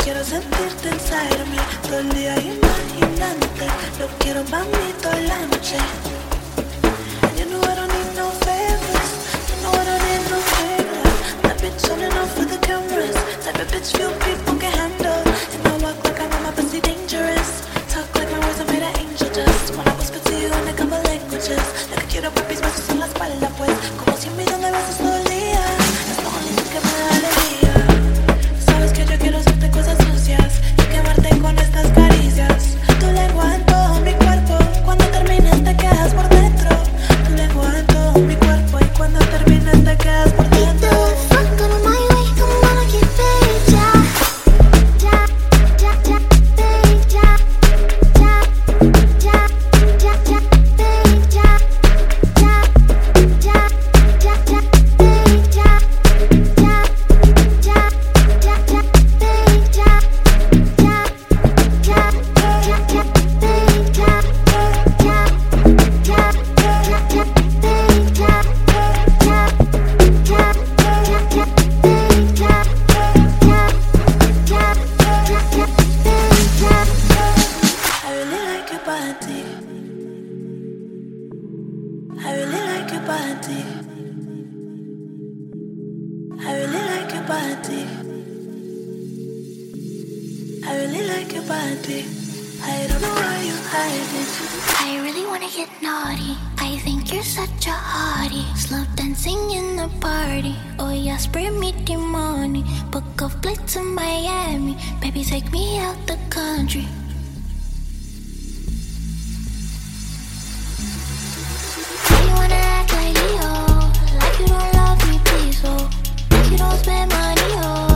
quiero sentirte inside of me. Todo el día imaginándote. Lo quiero pa' mí toda la noche. And you know I don't need no favors. You know I don't need no favors. That bitch showing off for the cameras. Type of bitch few people can handle. And I walk like I know my pussy dangerous. Talk like my words are made of angel dust. When I whisper to you in a couple languages. Lo que quiero papis besos en la espalda pues. Como 100 millones de besos todo el día. Es lo único que me da alegría. Sabes que yo quiero hacerte cosas sucias y quemarte con estas caricias. Tu lengua en todo mi cuerpo. Cuando termines te quedas por dentro. Tu lengua en todo mi cuerpo y cuando termines te quedas por dentro. Like you don't love me, please, oh. Like you don't spend money, oh.